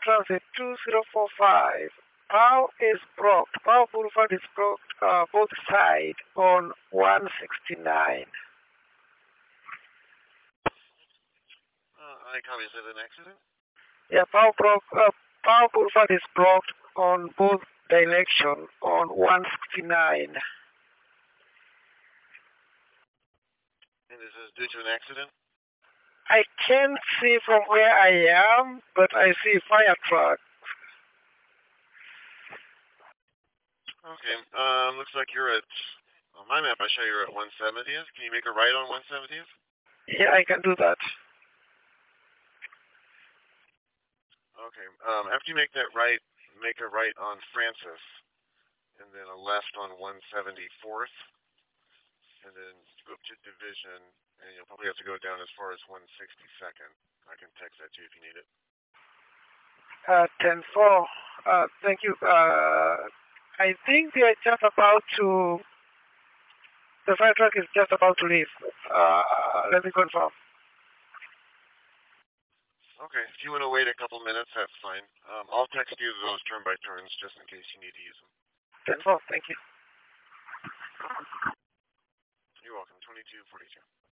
Transit 2045. POW is blocked. POW Boulevard is blocked both sides on 169. I copy. Is it an accident? Yeah, POW Boulevard is blocked on both directions on 169. And is this due to an accident? I can't see from where I am, but I see fire truck. Okay. Looks like you're at. On my map, I show you're at 170th. Can you make a right on 170th? Yeah, I can do that. Okay. After you make that right, make a right on Francis, and then a left on 174th, and then go up to Division, and you'll probably have to go down as far as 162nd. I can text that to you if you need it. 10-4. Thank you. I think they are just about to. The fire truck is just about to leave. Let me confirm. Okay. If you want to wait a couple minutes, that's fine. I'll text you those turn-by-turns just in case you need to use them. 10-4. Thank you. You're welcome. 2242.